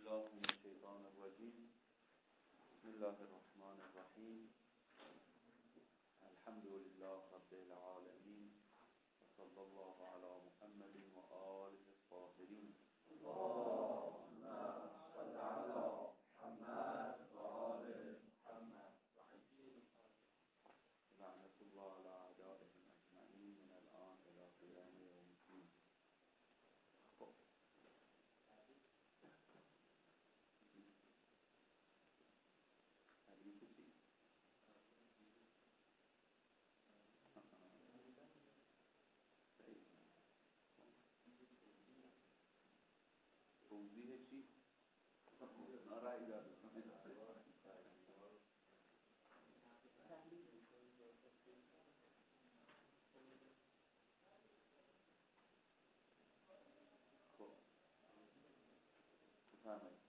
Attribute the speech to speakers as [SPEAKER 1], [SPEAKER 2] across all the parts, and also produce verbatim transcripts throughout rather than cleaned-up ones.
[SPEAKER 1] بالله من الشیطان الرجیم. بسم الله الرحمن الرحیم. الحمد لله رب العالمین و صلی الله علی محمد و آله الطاهرین. اللهم صل علی محمد و آل محمد. لعنت الله علی اعدائهم اجمعین من الان الی قیام یوم الدین. توضیح چی؟ نارایی دارد. خب بفرمایید.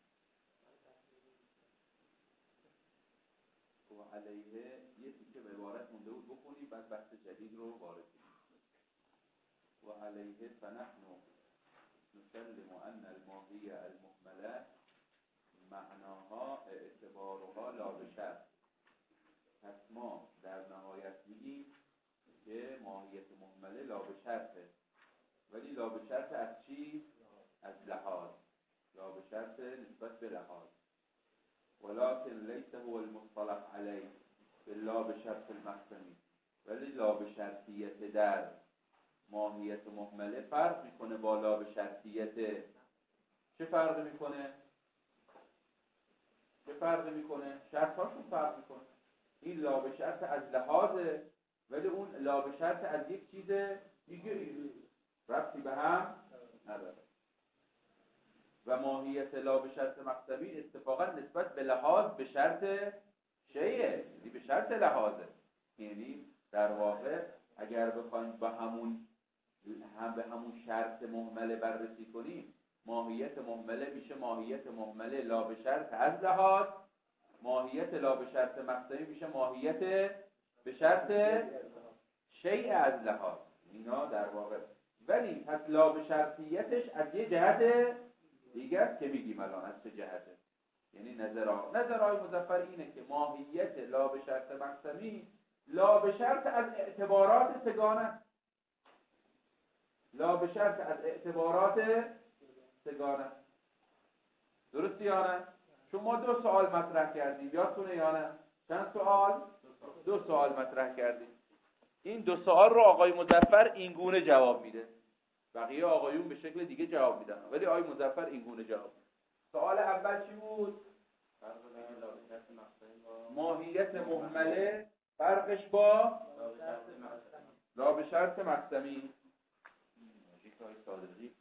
[SPEAKER 1] و علیه یه تیکه به عبارت مونده بود بخونیم، بعد بحث جدید رو وارد کنیم. و علیه فنحن نسلم ان الماهیه المهمله معناها اعتبارها لا بشر. پس ما در نهایت میگیم که ماهیت مهمله لا بشرطه، ولی لا بشرط از چی؟ از لحاظ. لا بشرط نسبت به لحاظ. ولكن ليس هو المصطلح عليه لا بشرط المقسمی، ولی لا بشرطیت در ماهیت مهمله فرق میکنه با لا بشرطیت. چه فرق میکنه؟ چه فرق میکنه؟ شرطاشون فرق میکنه. این لا بشرط از لحاظه، ولی اون لا بشرط از یک چیز دیگه ربطی به هم نداره. و ماهیت لا بشرط مقسمی اتفاقا نسبت به لحاظ به شرط شیء، یعنی به شرط لحاظه. یعنی در واقع اگر بخوایم به همون هم به همون شرط مهمله بررسی کنیم، ماهیت مهمله میشه ماهیت مهمله لا به شرط از لحاظ، ماهیت لا به شرط مقسمی میشه ماهیت به شرط شیء از لحاظ. اینا در واقع ولی پس لا به شرطیتش از یه جهت دیگه است که میگیم الان از چه جهته. یعنی نظرها نظرهای مظفر اینه که ماهیت لا به شرط مقسمی لا به شرط از اعتبارات سگانه، لا به شرط از اعتبارات سگانه. درستی یا نه؟ شما دو سوال مطرح کردیم، یادتونه یا نه؟ چند سوال؟ دو سوال مطرح کردیم. این دو سوال رو آقای مظفر این گونه جواب میده، بقیه آقایون به شکل دیگه جواب میدن، ولی آقای مظفر این گونه جواب میده. سوال اول چی بود؟ ماهیت مهمله فرقش با لا به شرط مقسمی. های صادقی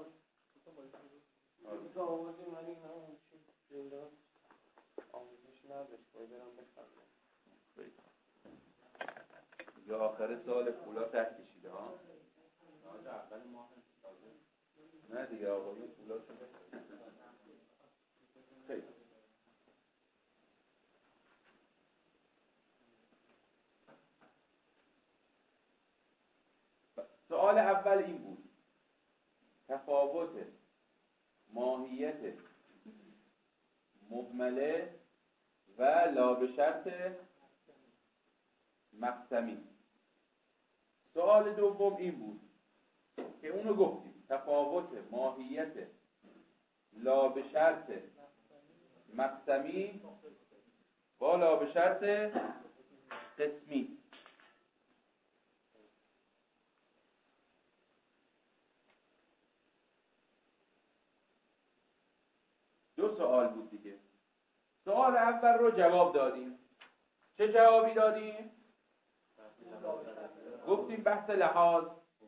[SPEAKER 1] یا آخر سال پولا ته کشیده ها؟ نه دیگه آقایون پولا شده. خیلی سوال اول این بود: تفاوت ماهیت مهمله و لا به شرط مقسمی. سوال دوم این بود که اونو گفتیم تفاوت ماهیت لا به شرط مقسمی با لا به شرط قسمی. دو سوال بود دیگه. سوال اول رو جواب دادیم. چه جوابی دادیم؟ گفتیم بحث لحاظ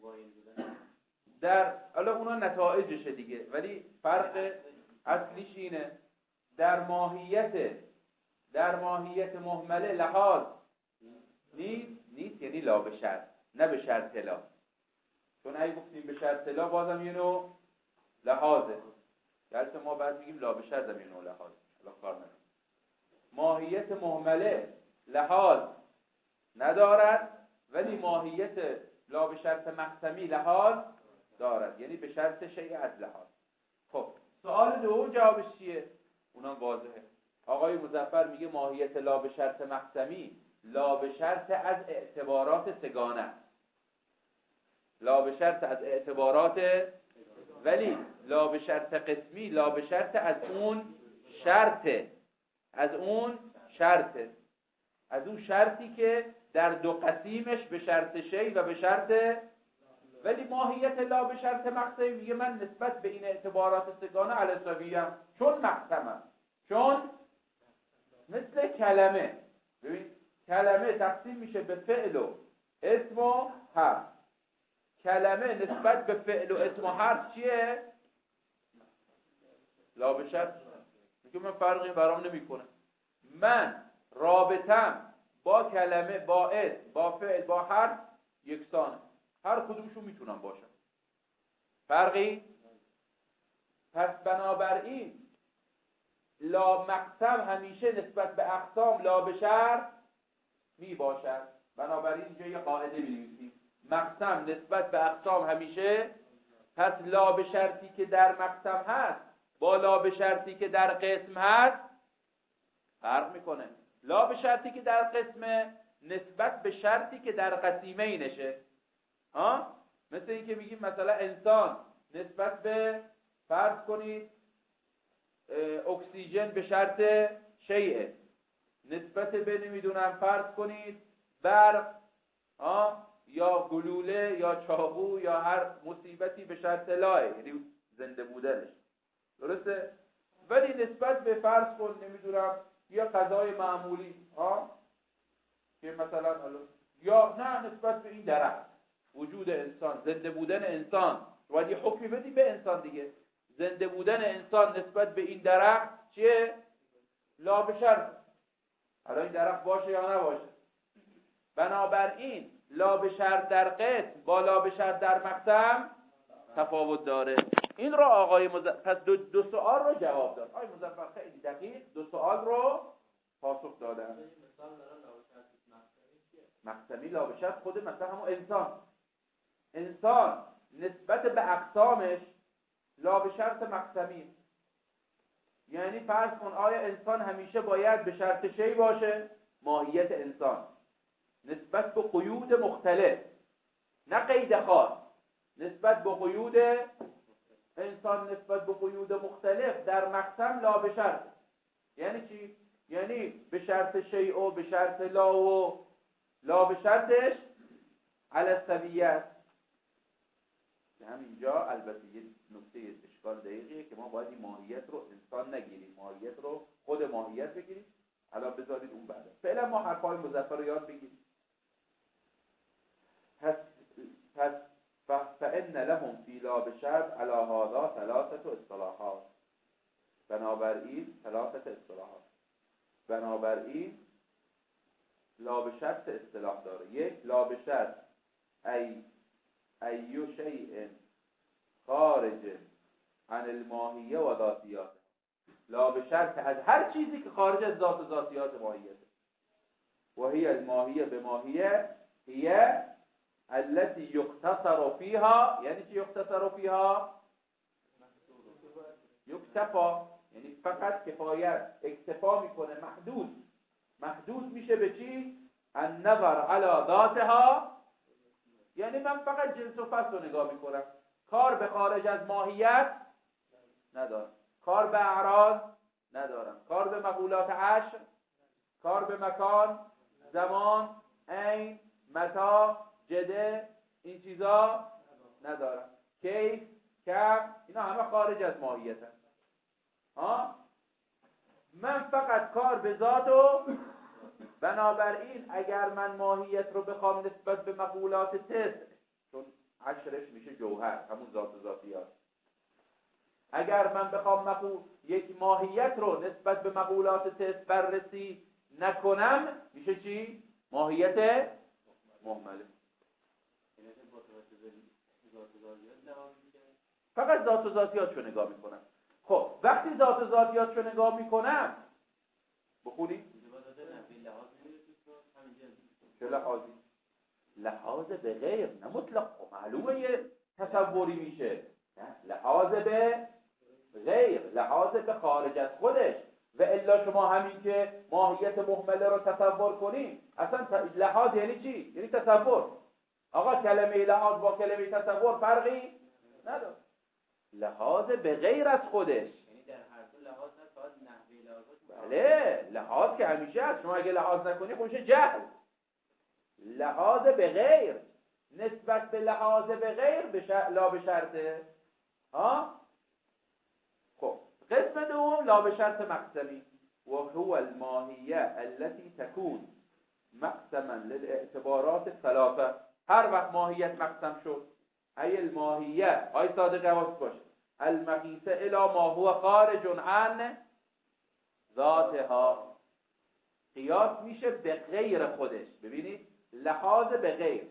[SPEAKER 1] در حالا اونا نتایجشه دیگه، ولی فرق اصلیش اینه در ماهیت در ماهیت مهمله لحاظ نیست نیست یعنی لا به شرط، نه به شرط لا. چون اگه گفتیم به شرط لا بازم یه نوع لحاظه، درست ما بعد میگیم لا به شرط هم یه نوع لحاظ. حالا کار نداره. ماهیت مهمله لحاظ ندارد، ولی ماهیت لا به شرط مقسمی لحاظ دارد، یعنی به شرط شیء از لحاظ. خب سوال سوال دوم جوابش چیه؟ اونم واضحه. آقای مظفر میگه ماهیت لا به شرط مقسمی لا به شرط از اعتبارات سگانه است. لا به شرط از اعتبارات، ولی لا به شرط قسمی لا به شرط از اون شرطه، از اون شرطه، از اون شرطی که در دو قسیمش به شرط شی و به شرط. ولی ماهیت لا به شرط مقسمی میگه من نسبت به این اعتبارات سگانه علسویم، چون مقسمم، چون مثل کلمه. ببین کلمه تقسیم میشه به فعل و اسم و حرف. کلمه نسبت به فعل و اسم و حرف چیه؟ لا به شرط. میگه من فرقی برام نمیکنه، من رابطم با کلمه، با اسم، با فعل، با حرف یکسانه، هر کدومشون میتونم باشم، فرقی. پس بنابراین لا مقسم همیشه نسبت به اقسام لا به شرط می باشد. بنابراین اینجا یه قاعده می‌نویسیم، مقسم نسبت به اقسام همیشه. پس لا به شرطی که در مقسم هست با لا به شرطی که در قسم هست فرق میکنه. لا به شرطی که در قسم نسبت به شرطی که در قسیمه نشه. ها؟ مثل این که میگیم مثلا انسان نسبت به، فرض کنید اکسیژن به شرط شیء، نسبت به نمیدونم فرض کنید برق ها یا گلوله یا چاقو یا هر مصیبتی به شرط لاه، یعنی زنده بودنش، درسته؟ ولی نسبت به فرض کن نمیدونم یا غذای معمولی ها که مثلا یا نه نسبت به این درخت، وجود انسان، زنده بودن انسان، باید یه حکمی بدی به انسان دیگه. زنده بودن انسان نسبت به این درخت چیه؟ لا به شرط. حالا این درخت باشه یا نباشه. بنابراین لا به شرط در قسم با لا به شرط در مقسم تفاوت داره. این رو آقای مز... پس دو, دو سوال رو جواب داد. آقای مظفر خیلی دقیق دو سوال رو پاسخ دادن. مقسمی لا به شرط خود مثلا همون انسان، انسان نسبت به اقسامش لا به شرط مقسمی. یعنی فرض کن آیا انسان همیشه باید به شرط شی باشه؟ ماهیت انسان نسبت به قیود مختلف، نه قید خاص، نسبت به قیود انسان نسبت به قیود مختلف در مقسم لا به شرط. یعنی چی؟ یعنی به شرط شیء و به شرط لا و لا به شرطش علی السویه. همینجا البته یه نکته اشکال دقیقیه که ما باید این ماهیت رو انسان نگیریم، ماهیت رو خود ماهیت بگیریم. الان بذارید اون بعد. فعلا ما حرفای مظفر رو یاد بگیریم. پس پس فإن لهم فی لا به شرط علی هذا ثلاثه اصطلاحات. بنابراین ثلاثه اصطلاحات. بنابراین لا به شرط اصطلاح داره. یک، لا به شرط ای ایو شیء خارج عن الماهیه و ذاتیات. لا به شرط از هر چیزی که خارج از ذات و ذاتیات ماهیت. و هی الماهیه به ماهیه هی التي یقتصر فیها. یعنی چی یقتصر فیها؟ یکتفا، یعنی فقط کفایت، اکتفا میکنه، محدود محدود میشه به چی؟ النظر علی ذاتها. یعنی من فقط جنس و فصل رو نگاه میکنم، کار به خارج از ماهیت ندارم، کار به اعراض ندارم، کار به مقولات عشر، کار به مکان، زمان، عین، متا، جده، این چیزا ندارم، کیف، کم، اینا همه خارج از ماهیت هست. ها؟ من فقط کار به ذات و بنابراین اگر من ماهیت رو بخوام نسبت به مقولات تسع، چون عشرش میشه جوهر، همون ذات و ذاتیات، اگر من بخوام مقول یک ماهیت رو نسبت به مقولات تسع بررسی نکنم میشه چی؟ ماهیت مهمله. فقط ذات و ذاتیات رو نگاه میکنم. خب وقتی ذات و ذاتیات رو نگاه میکنم بخونی؟ چه لحاظی؟ لحاظ به غیر، نه مطلق. معلومه یه تصوری میشه، نه لحاظ به غیر، لحاظ به خارج از خودش. و الا شما همین که ماهیت مهمله رو تصور کنیم، اصلا لحاظ یعنی چی؟ یعنی تصور. آقا کلمه لحاظ با کلمه تصور فرقی نداره. لحاظ به غیر از خودش،
[SPEAKER 2] یعنی در هر دو لحاظ نه فقط نحوه لحاظ.
[SPEAKER 1] بله، لحاظ که همیشه هست. شما اگه لحاظ نکنی خب میشه جهل. لحاظ به غیر، نسبت به لحاظ به غیر بش... لا به شرطه. ها خب قسم دوم لا به شرط مقسمی و هو الماهیه التي تكون مقسما للاعتبارات الثلاثه. هر وقت ماهیت مقسم شد، ای الماهیه، آی صادق حواست باشه، المقیسه الی ما هو خارج عن ذاتها، قیاس میشه به غیر خودش. ببینید لحاظ به غیر.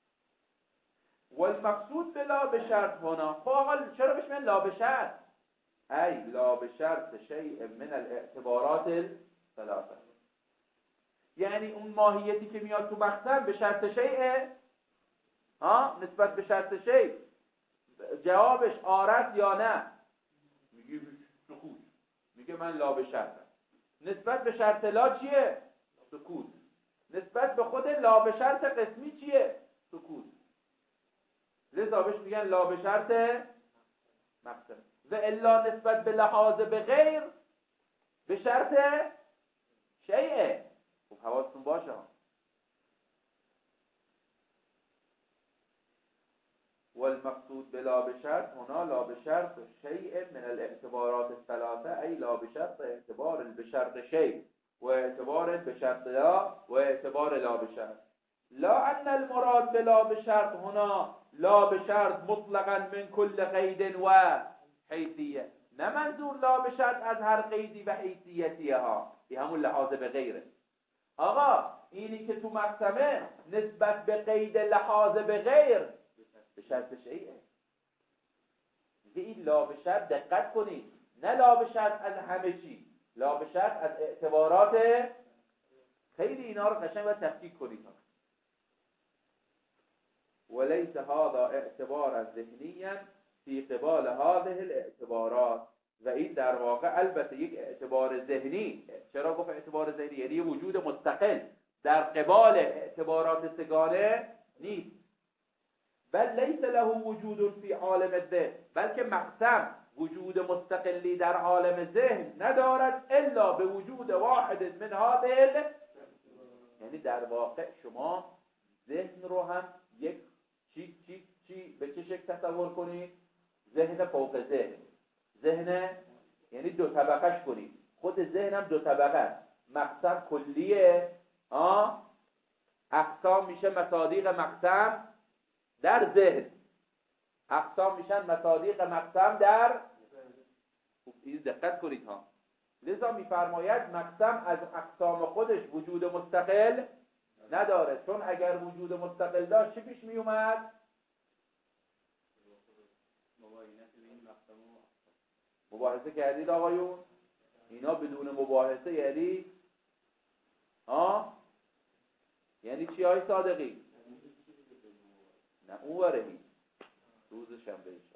[SPEAKER 1] والمقصود بلا به شرط هنا، خب آقا چرا بهش میگن لا به شرط؟ ای لا به شرط شیء من الاعتبارات الثلاثه، یعنی اون ماهیتی که میاد تو مقسم به شرط شیء، ها نسبت به شرط شیء جوابش آرد یا نه، میگه سکوت، میگه من لا به شرط. نسبت به شرط لا چیه؟ سکوت. نسبت به خود لا به شرط قسمی چیه؟ سکوت. لذا بهش میگن لا به شرط مقسم. و الا نسبت به لحاظ به غیر به شرط شیء. خب حواستون باشه ها. والمقصود بلا به شرط هنا لا به شرط شیء من الاعتبارات الثلاثه، ای لا به شرط اعتبار به شرط شیء و اعتبار به شرط لا و اعتبار لا به شرط. لا ان المراد بلا به شرط هنا لا به شرط مطلقا من کل قید و حیثیه، نه منظور لا به شرط از هر قیدی و حیثیتی ها، این همون لحاظ به غیره. آقا اینی که تو مقسمه نسبت به قید لحاظ به غیر به شرط شیئه. این لا به شرط دقت کنید، نه لا به شرط از همه چی، لا به شرط از اعتبارات. خیلی اینا رو قشنگ باید تفکیک کنید. وليس هذا اعتبارا ذهنيا في قبال هذه الاعتبارات، و این در واقع البته یک اعتبار ذهنی. چرا گفت اعتبار ذهنی؟ یعنی وجود مستقل در قبال اعتبارات سگانه نیست. بل لیس له وجود فی عالم الذهن، بلکه مقسم وجود مستقلی در عالم ذهن ندارد الا به وجود واحد من هذه، یعنی در واقع شما ذهن رو هم یک چی چی چی به چه شکل تصور کنید؟ ذهن فوق ذهن، ذهن یعنی دو طبقهش کنید. خود ذهن هم دو طبقه است. مقسم کلیه، آه اقسام میشه مصادیق مقسم در ذهن، اقسام میشن مصادیق مقسم در. این دقت کنید ها. لذا میفرماید مقسم از اقسام خودش وجود مستقل نداره، چون اگر وجود مستقل داشت چی پیش می اومد؟ مباحثه کردید آقایون؟ اینا بدون مباحثه یعنی آه یعنی چی های صادقی؟ نه اون ورهی روز شنبه ایشان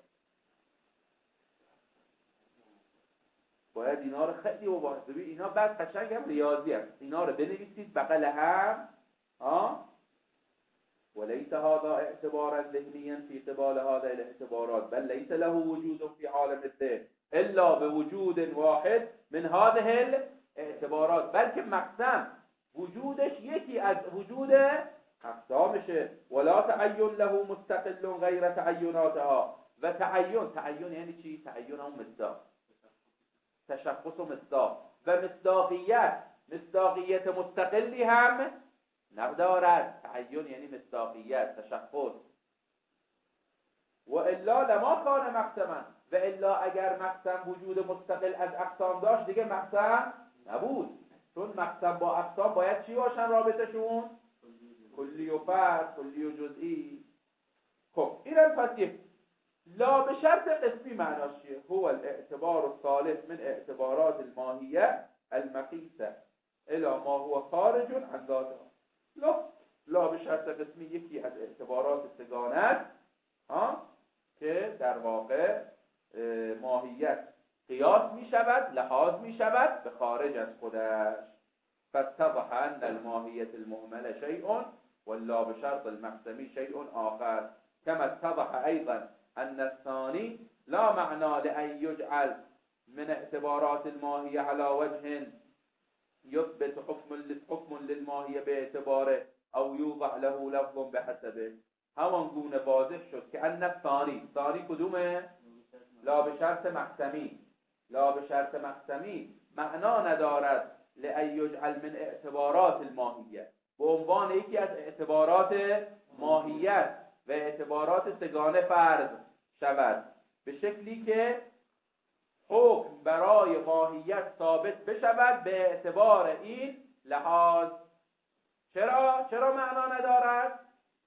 [SPEAKER 1] باید اینا رو خیلی مباحثه بید. اینا بعد قشنگ هم ریاضی هست، اینا رو بنویسید بغل هم. ها وليس هذا اعتبارا ذهنيا في قبال هذه الاعتبارات، بل ليس له وجود في عالم الذهن الا بوجود واحد من هذه الاعتبارات، بلکه مقسم وجودش یکی از وجود اقسامشه. ولا تعین له مستقل غیر تعیناتها، و تعین تعین یعنی چی؟ تعین هم مصداق، تشخص و مصداق، و مصداقیت مصداقیت مستقلی هم ندارد. تعین یعنی مصداقیت، تشخص. و الا لما کان مقسما، و الا اگر مقسم وجود مستقل از اقسام داشت دیگه مقسم نبود، چون مقسم با اقسام باید چی باشن رابطشون؟ کلی و فرد، کلی و جزئی. خب اینم پس یه لا به شرط قسمی معناش چیه؟ هو الاعتبار الثالث من اعتبارات الماهیه المقیسه الی ما هو خارج عن ذاتها. لا لا به شرط قسمی یکی از اعتبارات سگانه است، ها که در واقع ماهیت قیاس می شود، لحاظ می شود به خارج از خودش. فاتضح ان الماهیت المهمل شیء واللا بشرط المقسمی شیء آخر كما اتضح ايضا ان الثاني لا معنى لأن يجعل من اعتبارات الماهیه على وجه يثبت حكم حكم للماهیه باعتباره او يوضع له لفظ بحسبه. همان گونه واضح شد که ان الثانی، ثانی کدومه؟ لا به شرط مقسمی. لا به شرط مقسمی معنا ندارد لأن یجعل من اعتبارات الماهیه، به عنوان یکی از اعتبارات ماهیت و اعتبارات سگانه فرض شود، به شکلی که حکم برای ماهیت ثابت بشود به اعتبار این لحاظ. چرا؟ چرا معنا ندارد؟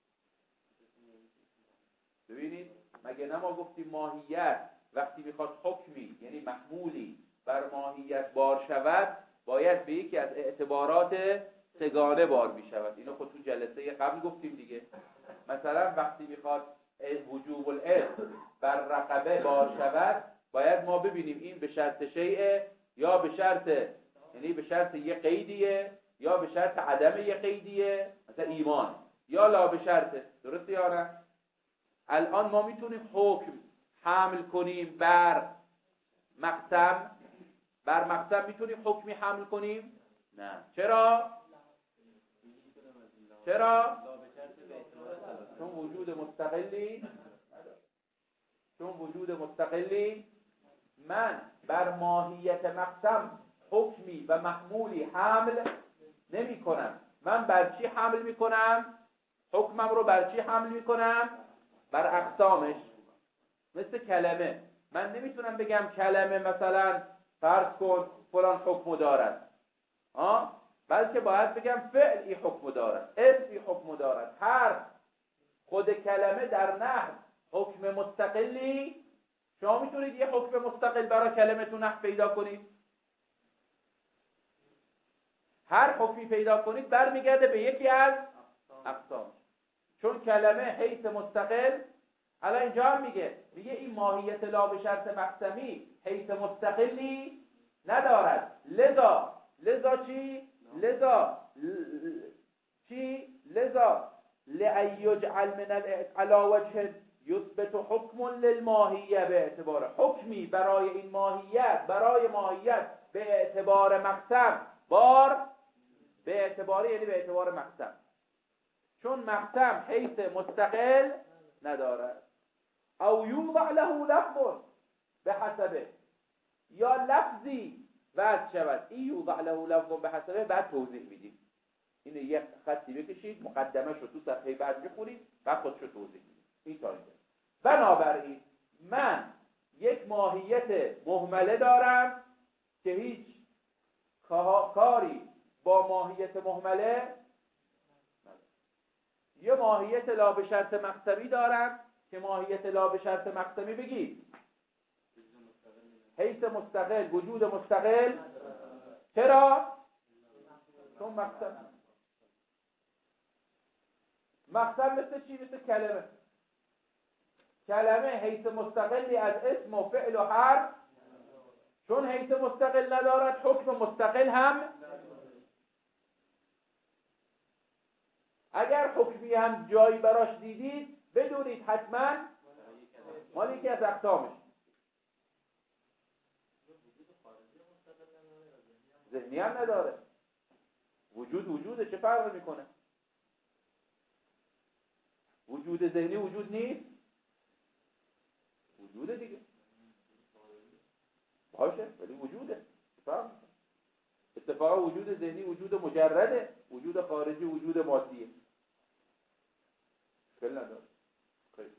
[SPEAKER 1] ببینید، مگه نما گفتیم ماهیت وقتی میخواد حکمی یعنی محمولی بر ماهیت بار شود باید به یکی از اعتبارات سگانه بار میشود. اینو خود تو جلسه قبل گفتیم دیگه. مثلا وقتی میخواد وجوب الاسم بر رقبه بار شود باید ما ببینیم این به شرط شیء یا به شرط، یعنی به شرط یه قیدیه یا به شرط عدم یه قیدیه، مثلا ایمان، یا لا به شرطه. درسته یا نه؟ الان ما میتونیم حکم حمل کنیم بر مقسم؟ بر مقسم میتونیم حکمی حمل کنیم؟ نه. چرا؟ چرا؟ چون وجود مستقلی چون وجود مستقلی من بر ماهیت مقسم حکمی و محمولی حمل نمی کنم. من بر چی حمل می کنم؟ حکمم رو بر چی حمل می کنم؟ بر اقسامش. مثل کلمه، من نمیتونم بگم کلمه مثلا فرض کن فلان حکم دارد، آه؟ بلکه باید بگم فعل ای حکم دارد، اسم ای حکم دارد. هر خود کلمه در نحو حکم مستقلی. شما میتونید یه حکم مستقل برای کلمه تو نحو پیدا کنید؟ هر حکمی پیدا کنید برمیگرده به یکی از اقسام. چون کلمه حیث مستقل، الان اینجا هم میگه میگه این ماهیت لا به شرط مقسمی حیث مستقلی ندارد. لذا لذا چی؟ لذا ل... چی؟ لذا لأن یجعل من على وجه یثبت حکم للماهیه به اعتبار حکمی برای این ماهیت، برای ماهیت به اعتبار مقسم بار، به اعتبار یعنی به اعتبار مقسم، چون مقسم حیث مستقل ندارد. او یوضع له لفظ به حسبه، یا لفظی وضع شود. این یوضع له لفظ به حسبه بعد توضیح میدیم. اینو یک خطی بکشید، مقدمه شو تو صفحه بعد بخونید، بعد خودشو توضیح میدیم. این تا اینجا. بنابراین من یک ماهیت مهمله دارم که هیچ کاری با ماهیت مهمله ندارم. یه ماهیت لا به شرط مقسمی دارم که ماهیت لا به شرط مقسمی بگید حیث مستقل، وجود مستقل. چرا؟ چون مقسم مقسم مثل چی؟ مثل کلمه. کلمه حیث مستقلی از اسم و فعل و حرف، چون حیث مستقل ندارد حکم مستقل هم. اگر حکمی هم جایی براش دیدید بدونید حتما مال یکی از اقسامش. ذهنی هم نداره. وجود وجوده، چه فرق میکنه؟ وجود ذهنی وجود نیست؟ وجوده دیگه، باشه، ولی وجوده. فرق میکنه. اتفاقا وجود ذهنی وجود مجرده، وجود خارجی وجود مادیه. خیلی نداره. خیلی.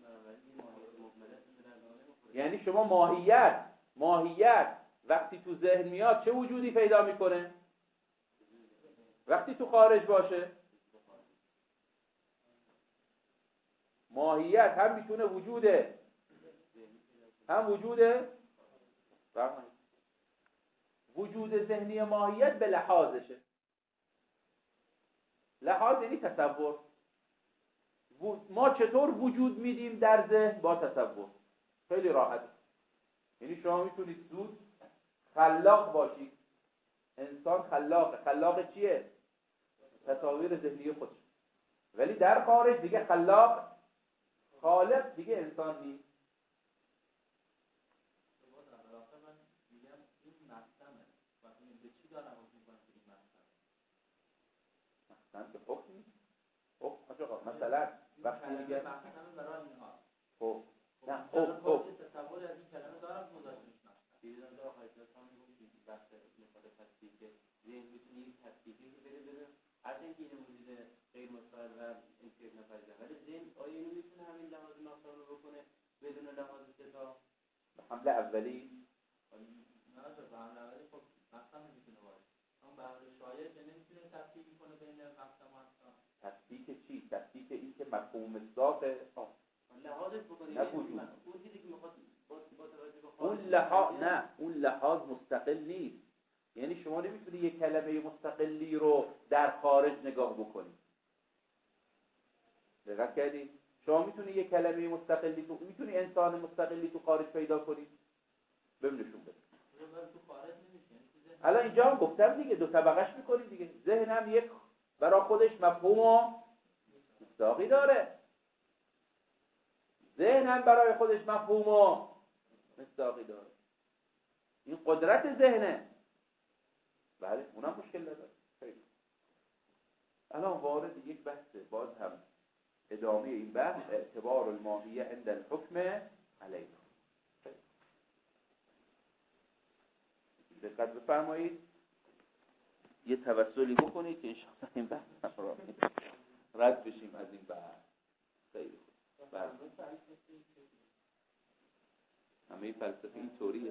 [SPEAKER 1] یعنی شما ماهیت ماهیت وقتی تو ذهن میاد چه وجودی پیدا میکنه؟ وقتی تو خارج باشه ماهیت هم میتونه وجوده هم وجوده وجود ذهنی ماهیت به لحاظشه. لحاظ یعنی تصور. ما چطور وجود میدیم در ذهن؟ با تصور. خیلی راحت. یعنی شما میتونید زود خلاق باشید. انسان خلاقه. خلاق چیه؟ تصاویر ذهنی خودش. ولی در خارج دیگه خلاق، خالق دیگه انسان نیست. مثلا که حکم نیست. حکم حاجا مثلا وقتی میگه
[SPEAKER 2] مثلا برای اینها
[SPEAKER 1] خب نه حکم حکم
[SPEAKER 2] تصور از این کلمه دارم گذاشتش مثلا دیدن داره حضرت هم میگه وقت میخواد تصدیق ذهن میتونه یک تصدیقی که بره بره هر اینکه این موجود غیر مستقل و انکار نپذیر، ولی ذهن آیا اینو میتونه همین لحاظ مثلا رو بکنه بدون لحاظ ستا
[SPEAKER 1] حمله اولی؟
[SPEAKER 2] نه به حمله اولی خب مثلا میتونه باشه، اما به شایعه که نمیتونه تفکیک کنه بین مثلا مثلا
[SPEAKER 1] تفکیک چی؟ تفکیک این که مفهوم ذات
[SPEAKER 2] لحاظش بکنه
[SPEAKER 1] نبود.
[SPEAKER 2] اون چیزی که میخواد با توجه به
[SPEAKER 1] اون لحاظ نه، اون لحاظ مستقل نیست. یعنی شما نمیتونی یک کلمه مستقلی رو در خارج نگاه بکنی. دقت کردی؟ شما میتونی یک کلمه مستقلی تو میتونی انسان مستقلی تو خارج پیدا کنی؟ ببینشون بده.
[SPEAKER 2] تو خارج نمیشه.
[SPEAKER 1] الان اینجا هم گفتم دیگه دو طبقهش میکنی دیگه. ذهن هم یک برای خودش مفهوم و مصداقی داره. ذهن هم برای خودش مفهوم و مصداقی داره. این قدرت ذهنه. بله اونم مشکل نداره. خیلی الان وارد یک بحث باز هم ادامه این بحث اعتبار الماهیه عند الحکم علیه. دقت بفرمایید یه توسلی بکنید که انشاءالله این بحث را رد بشیم از این بحث. خیلی خوب. بله همه فلسفه این طوریه.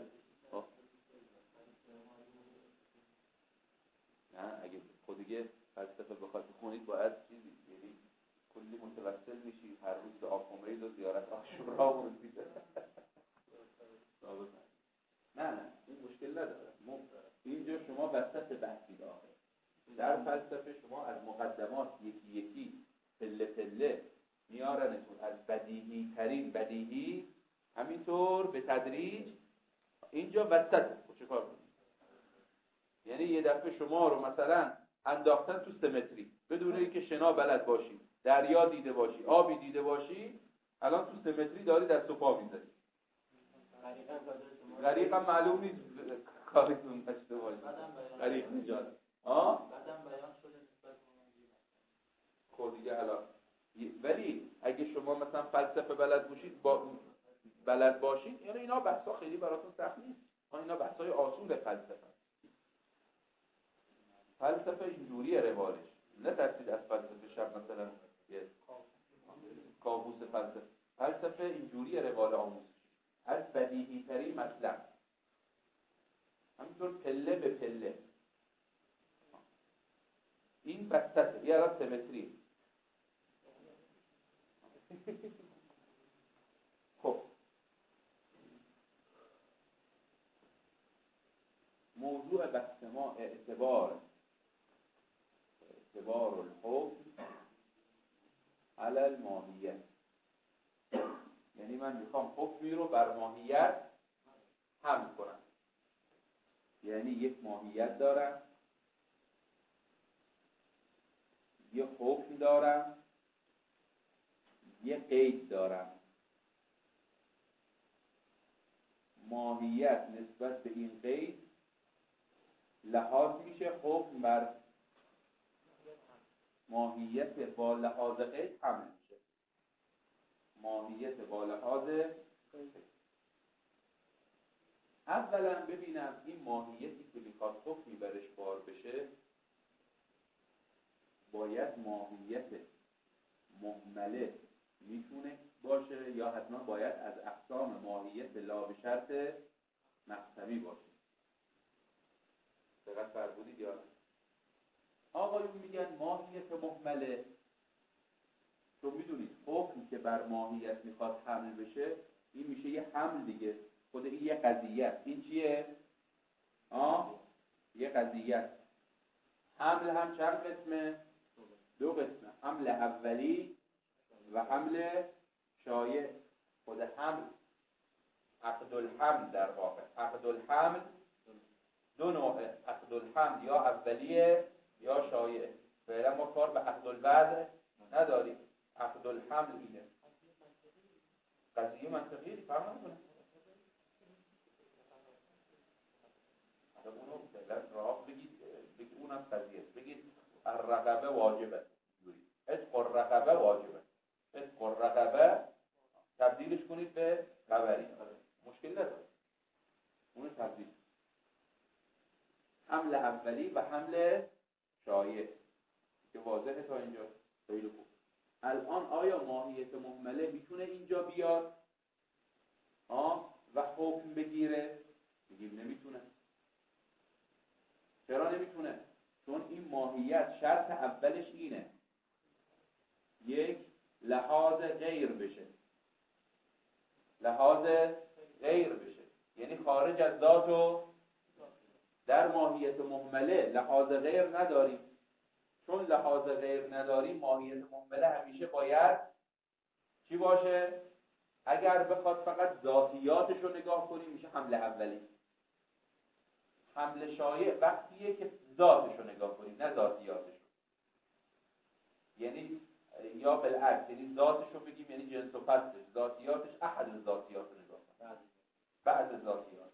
[SPEAKER 1] نه اگه خودیگه فلسفه بخواد بخونید باید چیزی یعنی کلی متوسل میشی هر روز به آقامید و زیارت عاشورا ورزید. نه نه این مشکل نداره. اینجا شما وسط بحثید آخه. در فلسفه شما از مقدمات یکی یکی پله پله میارنتون از بدیهی ترین بدیهی همینطور به تدریج اینجا وسط چه کار کنید. یعنی یه دفعه شما رو مثلا انداختن تو سمتری بدون اینکه شنا بلد باشی، دریا دیده باشی، آبی دیده باشی، الان تو سمتری داری دست و پا میزنی. غریق هم معلوم نیست کارتون داشته باشی. غریق نجات. آه؟
[SPEAKER 2] بعدم بیان شده نسبت
[SPEAKER 1] خب دیگه الان ولی اگه شما مثلا فلسفه بلد باشید با بلد باشید یعنی اینا بحثا خیلی براتون سخت نیست. اینا بحثای آسون فلسفه. فلسفه اینجوریه روالش. نه ترسید از فلسفه شب مثلا یه کابوس فلسفه. فلسفه اینجوریه روال آموزش. از بدیهی ترین مطلب همینطور پله به پله. این بسته یه را سمتری. خب موضوع بحث ما اعتبار اعتبار الحکم علی الماهیت. یعنی من میخوام حکمی رو بر ماهیت حمل کنم. یعنی یک ماهیت دارم، یه حکم دارم، یه قید دارم. ماهیت نسبت به این قید لحاظ میشه، حکم بر ماهیت با لحاظ قید حمل میشه. ماهیت با لحاظ قید. اولا ببینم این ماهیتی که میخواد حکمی برش بار بشه باید ماهیت مهمله میتونه باشه یا حتما باید از اقسام ماهیت لا به شرط مقسمی باشه. دقت فرمودید یا آقایون میگن ماهیت مهمله چون میدونید حکم که بر ماهیت میخواد حمل بشه این میشه یه حمل دیگه. خود این یه قضیه است. این چیه؟ آه یه قضیه است. حمل هم چند قسمه؟ دو قسمه. حمل اولی و حمل شایع. خود حمل عقد الحمل در واقع عقد الحمل دو نوعه، عقد الحمل یا اولیه یا شایعه. فعلا ما کار به عقد الوضع نداریم. عقد الحمل اینه. قضیه منطقی فرق نمی‌کنه. حالا اونو فعلا راه بگید بگید اونم قضیه. بگید الرقبه واجبه. عتق الرقبه واجبه. عتق الرقبه تبدیلش کنید به خبری. مشکل نداره. اون تبدیل. حمل اولی و حمل شایع که واضحه تا اینجا. خیلی خوب. الان آیا ماهیت مهمله میتونه اینجا بیاد آه و حکم بگیره؟ میگیم نمیتونه. چرا نمیتونه؟ چون این ماهیت شرط اولش اینه یک لحاظ غیر بشه، لحاظ غیر بشه یعنی خارج از ذات و در ماهیت مهمله لحاظ غیر نداریم. چون لحاظ غیر نداریم ماهیت مهمله همیشه باید چی باشه؟ اگر بخواد فقط ذاتیاتش رو نگاه کنیم میشه حمل اولی. حمل شایع وقتیه که ذاتش رو نگاه کنیم نه ذاتیاتش رو. یعنی یا بالعکس، یعنی ذاتش رو بگیم یعنی جنس و فصلش، ذاتیاتش احد ذاتیات رو نگاه کنیم بعد ذاتیات.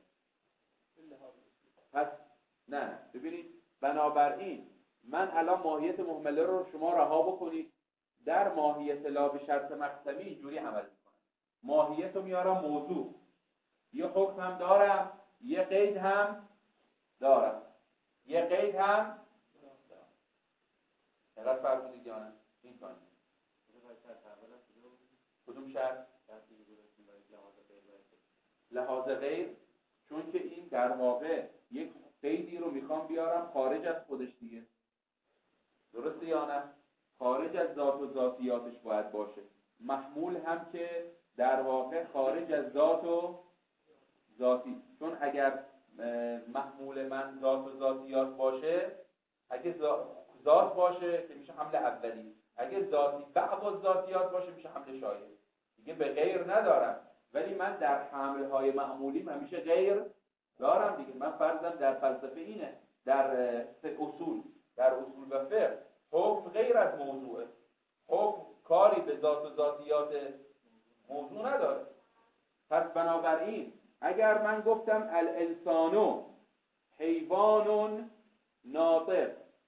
[SPEAKER 1] پس نه نه ببینید بنابراین من الان ماهیت مهمله رو شما رها بکنید، در ماهیت لا به شرط مقسمی اینجوری عمل میکنم. ماهیت رو میارم موضوع، یه حکم هم دارم، یه قید هم دارم، یه قید هم دارم. اینقدر فرق بود دیگه آنه این کنیم. کدوم شرط؟ لحاظ غیر. چون که این در واقع یک قیدی رو میخوام بیارم خارج از خودش دیگه. درسته یا نه؟ خارج از ذات و ذاتیاتش باید باشه. محمول هم که در واقع خارج از ذات و ذاتی. چون اگر محمول من ذات و ذاتیات باشه، اگه ذات باشه که میشه حمل اولی، اگه ذاتی بعض از ذاتیات باشه میشه حمل شایع. دیگه به غیر ندارم. ولی من در حمل‌های معمولی همیشه غیر دارم دیگه. من فرضاً در فلسفه اینه، در اصول در اصول و فقه حکم غیر از موضوعه. حکم کاری به ذات و ذاتیات موضوع نداره. پس بنابراین اگر من گفتم الانسانو حیوان ناطق،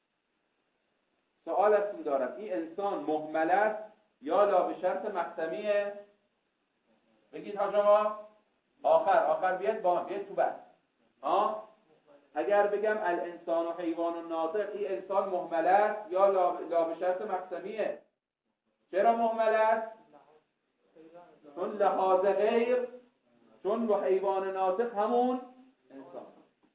[SPEAKER 1] سوال ازتون دارم این انسان مهمل است یا لا به شرط مقسمیه؟ بگید حاج آقا. آخر آخر بیاد با هم بیاد تو بحث. ها اگر بگم الانسان و حیوان و ناطق، این انسان مهمل است یا لا به شرط مقسمیه؟ چرا مهمل است؟ چون لحاظ غیر، چون و حیوان ناطق همون انسان.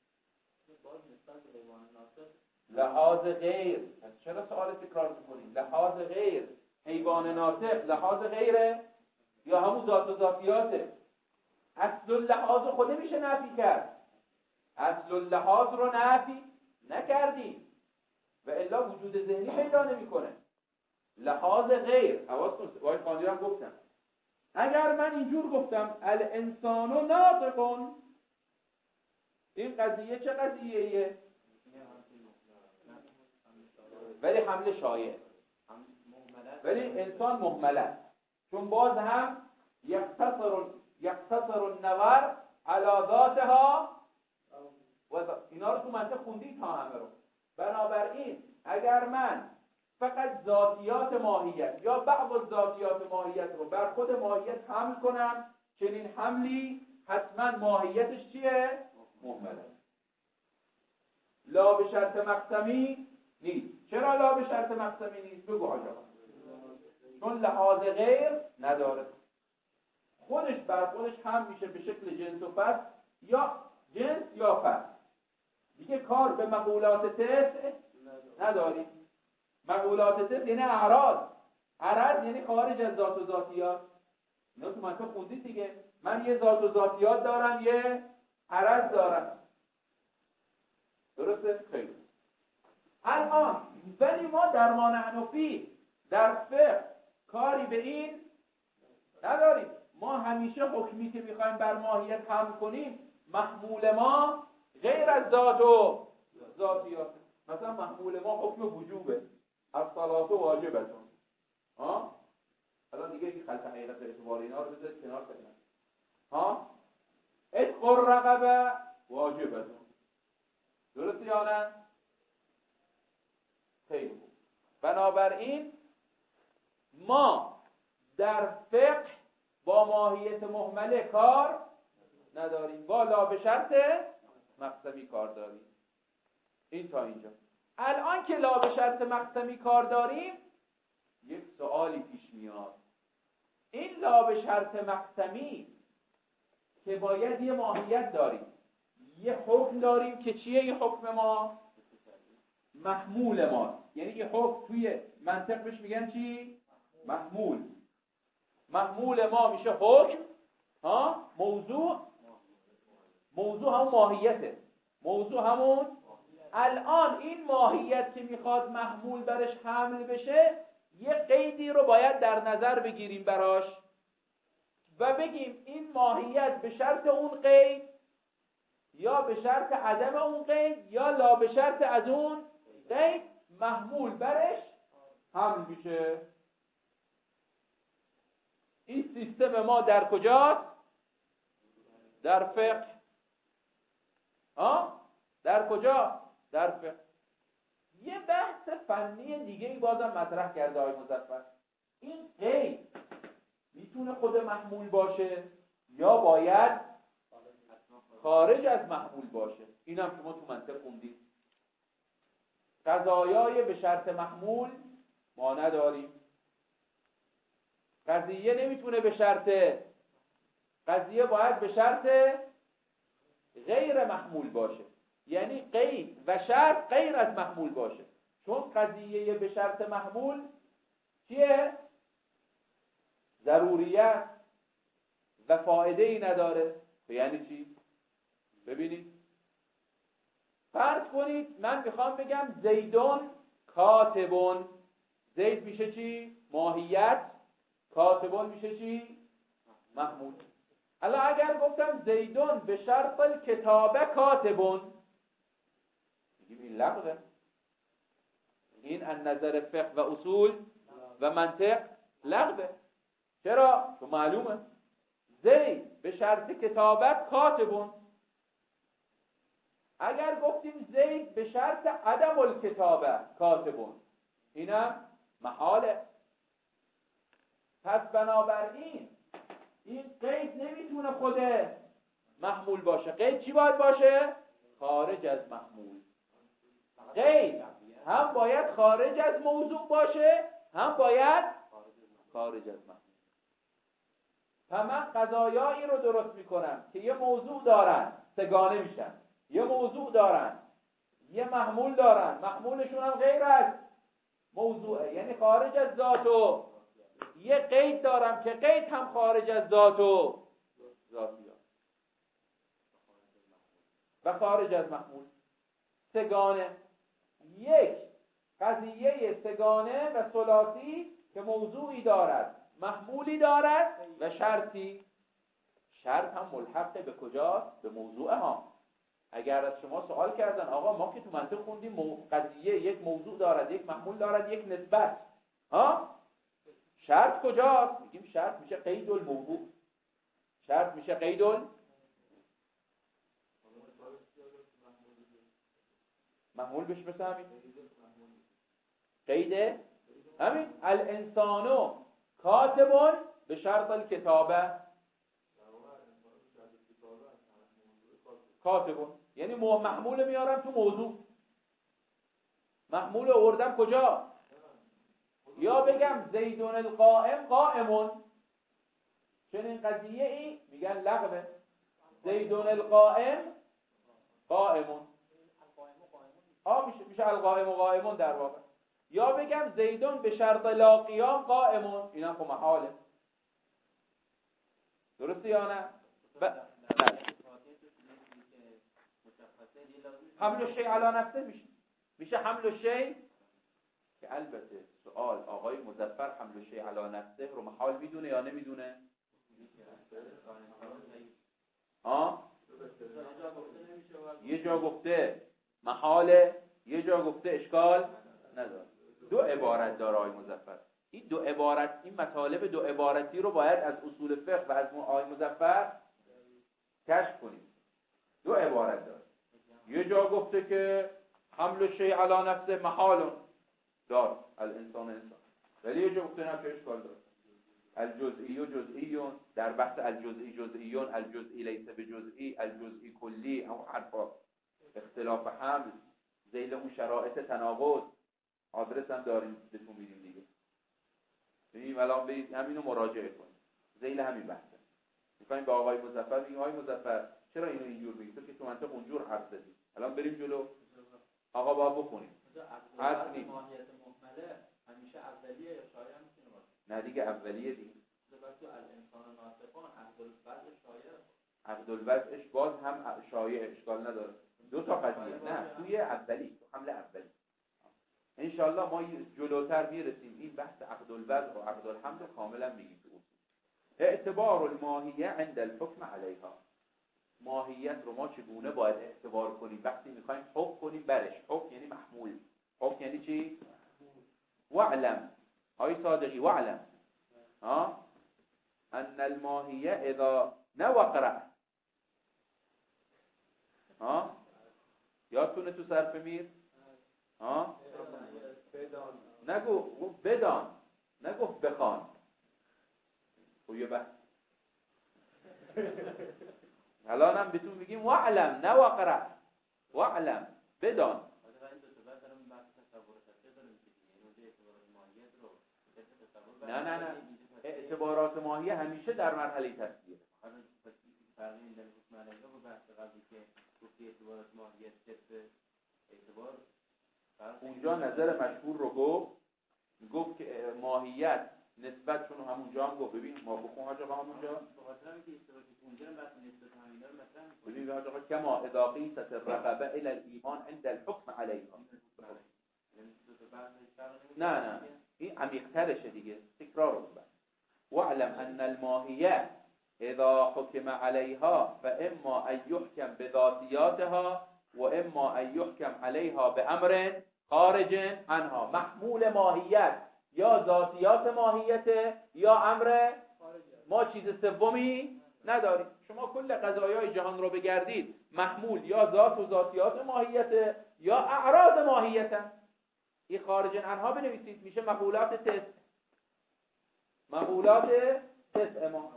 [SPEAKER 1] لحاظ غیر. چرا سوال تکرار میکنیم؟ لحاظ غیر. حیوان ناطق لحاظ غیره یا همون ذات و ذاتیاته؟ اصل اللحاظ رو خود میشه نفی کرد. اصل اللحاظ رو نفی نکردیم و الا وجود ذهنی پیدا نمیکنه. لحاظ غیر. حواس کنید وای خاندیرم گفتم اگر من اینجور گفتم الانسان ناطقون، این قضیه چه قضیه‌ایه؟ ولی حمل شایع، ولی انسان مهمل است. چون باز هم یقتصر یقتصر النظر علی ذاتها و اینا رو تو منطق خوندید تا همه رو. بنابراین اگر من فقط ذاتیات ماهیت یا بعض از ذاتیات ماهیت رو بر خود ماهیت حمل کنم، چنین حملی حتما ماهیتش چیه؟ مهمله. لا به شرط مقسمی نیست. چرا لا به شرط مقسمی نیست؟ بگو حاجا. چون لحاظ غیر نداره. خودش بر خودش هم میشه به شکل جنس و فصل یا جنس یا فصل. دیگه کار به مقولات تسع نداریم. مقولات تسع یعنی اعراض. اعراض یعنی خارج از ذات و ذاتیات. اینا تو منطق خوندید دیگه. من یه ذات و ذاتیات دارم، یه اعراض دارم. درسته؟ خیلی. الان ولی ما در ما نحن فی در فقه کاری به این نداریم. ما همیشه حکمی که میخوایم بر ماهیت حمل کنیم محمول ما غیر از ذات و ذاتیات. مثلا محمول ما حکم وجوبه، الصلاة واجبتون. ها الان دیگه این خلط حقیقت اعتبار اینا رو بذارید کنار فعلا. ها اتق الرقبه واجبتون، درسته یا نه؟ خیلی خوب. بنابراین ما در فقه با ماهیت مهمله کار نداریم، با لا به شرط مقسمی کار داریم. این تا اینجا. الان که لا به شرط مقسمی کار داریم یک سوالی پیش میاد. این لا به شرط مقسمی که باید یه ماهیت داریم، یه حکم داریم که چیه؟ این حکم ما محمول ما، یعنی یه حکم توی منطق بهش میگن چی؟ محمول. محمول ما میشه حکم، ها موضوع، موضوع همون ماهیته، موضوع همون. الان این ماهیت که میخواد محمول برش حمل بشه یه قیدی رو باید در نظر بگیریم براش و بگیم این ماهیت به شرط اون قید یا به شرط عدم اون قید یا لا به شرط از اون قید محمول برش حمل میشه. این سیستم ما در کجاست؟ در فقه. ها؟ در کجا؟ در فقه. یه بحث فنی دیگه ای بازم مطرح کرده آقای مظفر. این قید میتونه خود محمول باشه یا باید خارج از محمول باشه. این هم شما تو منطق خوندید. قضایای به شرط محمول ما نداریم. قضیه نمیتونه به شرط، قضیه باید به شرط غیر محمول باشه، یعنی قید و شرط غیر از محمول باشه. چون قضیه به شرط محمول چیه؟ ضروریت و فایده ای نداره. یعنی چی؟ ببینید، فرض کنید من میخوام بگم زیدون کاتبون. زید میشه چی؟ ماهیت. کاتبون میشه چی؟ محمول. الان اگر گفتم زیدون به شرط الکتابه کاتبون، میگیم این لغوه. این از نظر فقه و اصول و منطق لغوه. چرا؟ چون معلومه زید به شرط کتابت کاتبون. اگر گفتیم زید به شرط عدم الکتابه کاتبون، اینم محاله. پس بنابراین این قید نمیتونه خود محمول باشه. قید چی باید باشه؟ خارج از محمول. قید هم باید خارج از موضوع باشه، هم باید خارج از محمول. پس من قضایایی رو درست میکنم که یه موضوع دارن، سگانه میشن. یه موضوع دارن، یه محمول دارن، محمولشون هم غیر از موضوعه، یعنی خارج از ذات. و یه قید دارم که قید هم خارج از ذات و ذاتیات و خارج از محمول. سگانه، یک قضیه سگانه و ثلاثی که موضوعی دارد، محمولی دارد و شرطی. شرط هم ملحق به کجاست؟ به موضوع ها. اگر از شما سوال کردن آقا ما که تو منطق خوندیم قضیه یک موضوع دارد، یک محمول دارد، یک نسبت، ها شرط کجاست؟ میگیم شرط میشه قید الموضوع. شرط میشه قید ال محمول بشه. مثل همین قید همین الانسانو کاتبون به شرط الکتابه کاتبون، یعنی محمول میارم تو موضوع. محمول آوردم کجا؟ یا بگم زیدون القائم قائمون، چنین قضیه ای میگن لغوه. زیدون القائم قائمون، آه میشه میشه القائم و قائمون در واقع. یا بگم زیدون به شرط لا قیام قائمون، اینا خب محاله. درسته یا نه؟ ب... حمل الشیء علی نفسه میشه میشه حمل الشیء، که البته سوال آقای مظفر حمل الشیء علی نفسه رو محال میدونه یا نمیدونه؟ آه یه جا گفته محاله، یه جا گفته اشکال نداره. دو عبارت داره آقای مظفر. این دو عبارت، این مطالب دو عبارتی رو باید از اصول فقه و از آقای مظفر کشف کنیم. دو عبارت داره. یه جا گفته که حمل شیء علی نفسه محال دار الانسان انسان، ولی یه جا گفته نه که اشکال داره. الجزئی و جزئیون، در بحث الجزئی جزئیون، الجزئی لیس بجزئی، الجزئی کلی، او حرفا اختلاف حمل، ذیل اون شرایط تناقض، آدرس هم داریم بهتون میدیم دیگه. ببینیم الان برید همینو مراجعه کنید. ذیل همین بحثه. میخوایم با آقای مظفر بگیم آقای مظفر چرا اینو اینجور میگی؟ تو که تو منطق اونجور حرف زدی. الان بریم جلو. آقا با بخونیم. حرف نیست.
[SPEAKER 2] ماهیت محمله همیشه اولیه یا شایعه میتونه باشه.
[SPEAKER 1] نه دیگه اولیه دیگه.
[SPEAKER 2] تو الانسان ناطقان عقد الوضع شایعه.
[SPEAKER 1] عقد الوضعش باز هم شایعه، اشکال نداره. دو تا قضیه. نه توی اولی، تو حمله اولی. انشالله ما جلوتر میرسیم این بحث عقد الوضع و عقد الحمل کاملا میگیم تو اصول. اعتبار الماهیه عند الحکم علیها. ماهیت رو ما چگونه باید اعتبار کنیم وقتی میخوایم حکم کنیم برش؟ حکم یعنی محمول. حکم یعنی چی؟ وعلم آی صادقی وعلم ها ان الماهیه اذا نوقرأ ها یادتونه تو صرف میر ها نگو بدان، نگو بخوان. خب یه بحث الان هم بهتون میگیم وعلم نه وقرأ، وعلم بدان. نه نه نه اعتبارات ماهیه همیشه در مرحله تصدیق.
[SPEAKER 2] فرقی در حکم علیها و بحث قبلی که گفتی اعتبارات ماهیت صرف اعتبار،
[SPEAKER 1] اونجا نظر مشهور رو گفت، گفت که ماهیت نسبت چون همونجا هم گفت. ببین ما بخون حاج آقا همونجا ببین حاج آقا کما اذا قیست الرغبه الى الايمان عند الحكم علیها. نه نه این عمیق‌ترشه دیگه، تکرار رو ببین. واعلم ان الماهیه اذا حكم عليها فاما ان يحكم بذاتياتها واما ان يحكم عليها بامر خارج عنها. محمول ماهیت یا ذاتیات ماهیت یا امر، ما چیز سومی نداریم. شما کل قضایای جهان رو بگردید محمول یا ذات و ذاتیات ماهیت یا اعراض ماهیت. این خارج عنها بنویسید میشه مقولات تسع. مقولات تسع ما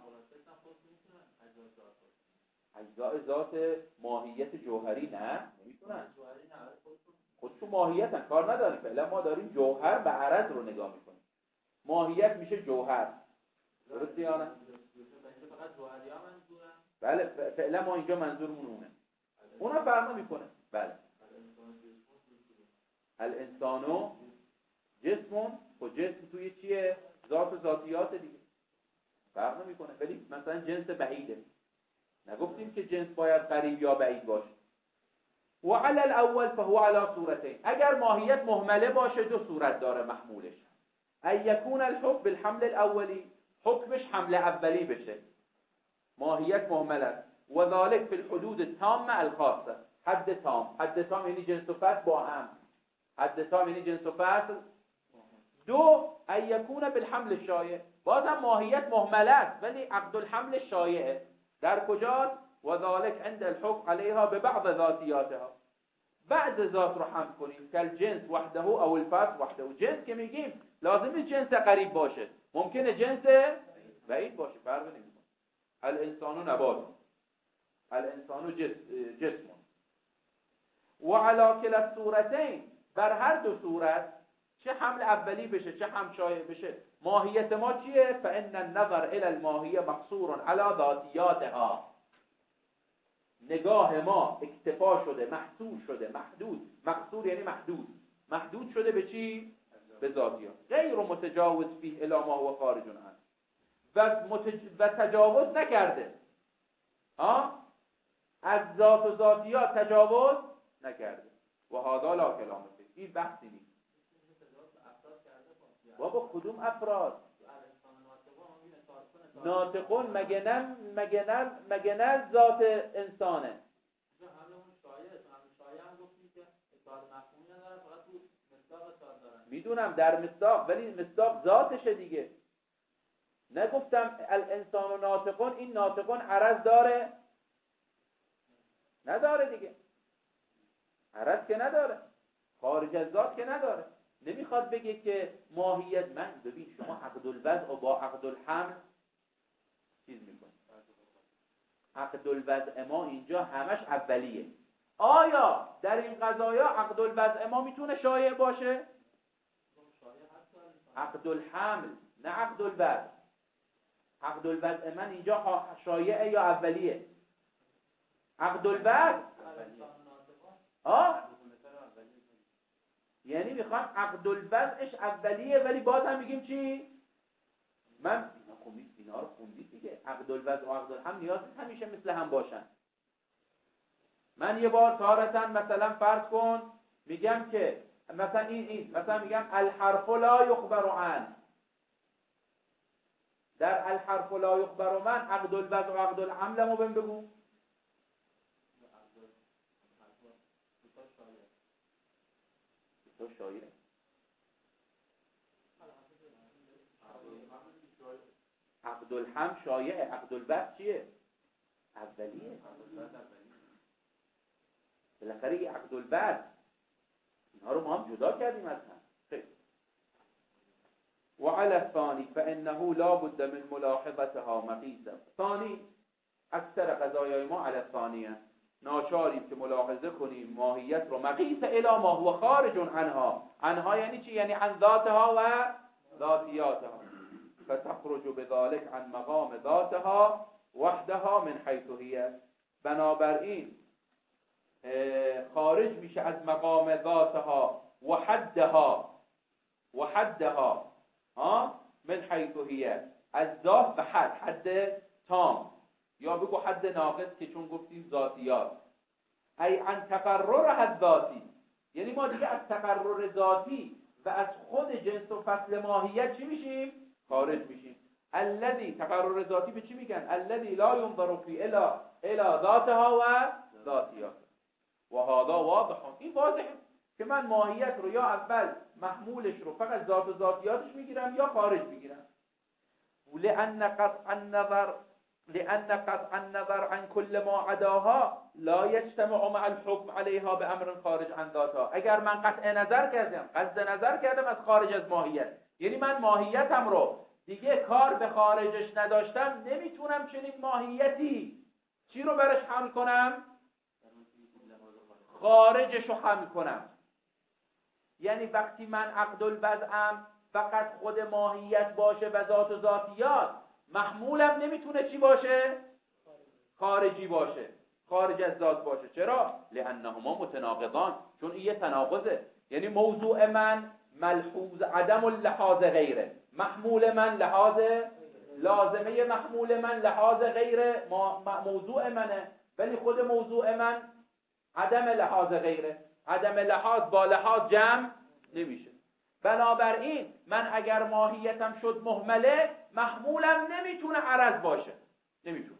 [SPEAKER 1] اجزاء ذات ماهیت جوهری نه نمیتونن، خودشون ماهیتن، کار نداریم. فعلا ما داریم جوهر و عرض رو نگاه میکنیم. ماهیت میشه جوهر، درسته یا نه؟ بله فعلا ما اینجا منظورمون اونه، اونا فرق نمیکنه. بله الانسانو جسمون، خب جسم توی چیه؟ ذات و ذاتیات دیگه، فرق نمیکنه. ولی مثلا جنس بعیده، نگفتیم که جنس باید قریب یا بعید باشه. و علی الاول فهو علی صورتین. اگر ماهیت مهمله باشه دو صورت داره محمولش. ای یکون الحکم بالحمل الاولی، حکمش حمل اولی بشه، ماهیت مهمل است. و ذالک فی الحدود التامه الخاصه. حد تام، حد تام یعنی جنس و فصل با هم. حد تام یعنی جنس و فصل. دو ای یکون بالحمل الشایع، بازم ماهیت مهمل است ولی عقد الحمل شایعه. در کجاست؟ و ذالک عند الحکم علیها ببعض ذاتیاتها. بعض ذات رو حمل کنیم که الجنس وحده او الفرد وحده. جنس که میگیم لازم جنس قریب باشه، ممکنه جنس بعید باشه، فرق نمیکنه. الانسان نبات، الانسان جسم. و علی کلا الصورتین، بر هر دو صورت چه حمل اولی بشه چه حمل شایع بشه ماهیت ما چیه؟ فان النظر الى الماهیه مقصور علی ذاتیاتها. نگاه ما اکتفا شده، محصور شده، محدود، مقصور یعنی محدود، محدود شده به چی؟ به ذاتیات. غیر متجاوز فیه الی ما هو خارج عنه، و, متج... و تجاوز نکرده ها از ذات و ذاتیات، تجاوز نکرده. و هذا لا کلام فیه، این بحثی نیست. بابا کدوم افراد؟ ناطقون مگه نه مگه نه مگه نه ذات انسانه؟
[SPEAKER 2] همه اون شایعه همه شایعه هم گفتیم که اصالت مفهومی نداره، فقط تو مصداق اصالت دارن.
[SPEAKER 1] میدونم در مصداق، ولی مصداق ذاتشه دیگه. نگفتم الانسان و ناطقون، این ناطقون عرض داره؟ نداره دیگه، عرض که نداره، خارج از ذات که نداره. نمیخواد بگه که ماهیت، من ببین شما عقد الوضع و با عقد الحمل چیز میکنید. عقد الوضع ما اینجا همش اولیه. آیا در این قضایا عقد الوضع ما میتونه شایع باشه؟ عقد الحمل نه عقد الوضع. عقد الوضع من اینجا شایعه یا اولیه؟ عقد الوضع آه یعنی میخوام عقد الوضعش اولیه، ولی باز هم میگیم چی؟ من خوندید اینا رو خوندید دیگه. عقد الوضع و عقد الحمل نیاز نیست همیشه مثل هم باشن. من یه بار تارتاً مثلا فرض کن میگم که مثلا این این مثلا میگم الحرف لا یخبر عن، در الحرف لا یخبر من عقد الوضع و عقد الحمل مو بهم بگو. تو شایع عقد الحمل شایع، عقد الوضع چیه؟ اولیه. بالاخره یه عقد الوضع، اینها رو ما هم جدا کردیم از هم. خیلی وعلى الثاني فانه لا بد من ملاحظتها مقیسا. ثانی اکثر قضایای ما علی الثانیه، ناچاریم که ملاحظه کنیم ماهیت رو مقیس الی ما هو خارج عنها. عنها یعنی چی؟ یعنی عن ذاتها و ذاتیاتها. فتخرج بذلك عن مقام ذاتها وحدها من حيث هي. بنابراین خارج میشه از مقام ذاتها و حدها و حدها ها من حيث هي، از ذات به حد، حد تام یا بگو حد ناقص که چون گفتیم ذاتیات. ای عن تقررها الذاتی، یعنی ما دیگه از تقرر ذاتی و از خود جنس و فصل ماهیت چی میشیم؟ خارج میشیم. الذی، تقرر ذاتی به چی میگن؟ الذی لا ينظر فی الا الا ذاتها و ذاتیات. و هذا واضح، این واضحه که من ماهیت رو یا اول محمولش رو فقط ذات و ذاتیاتش میگیرم یا خارج میگیرم. لأن قطع النظر لأن قطع النظر عن كل ما عداها لا يجتمع مع الحكم عليها بأمر خارج عن ذاتها. اگر من قطع نظر کردم، قصد نظر کردم از خارج از ماهیت، یعنی من ماهیتم رو دیگه کار به خارجش نداشتم، نمیتونم چنین ماهیتی چی رو برش حمل کنم؟ خارجش رو حمل کنم. یعنی وقتی من عقد الوضعم فقط خود ماهیت باشه و ذات و ذاتیات، محمولم نمیتونه چی باشه؟ خارجی باشه، خارج از ذات باشه. چرا؟ لانهما متناقضان، چون این یه تناقضه. یعنی موضوع من ملحوظ عدم اللحاظ غیره، محمول من لحاظ لازمه، محمول من لحاظ غیره موضوع منه، ولی خود موضوع من عدم لحاظ غیره. عدم لحاظ با لحاظ جمع نمیشه. بنابراین من اگر ماهیتم شد مهمله، محمولم نمیتونه عرض باشه، نمیتونه.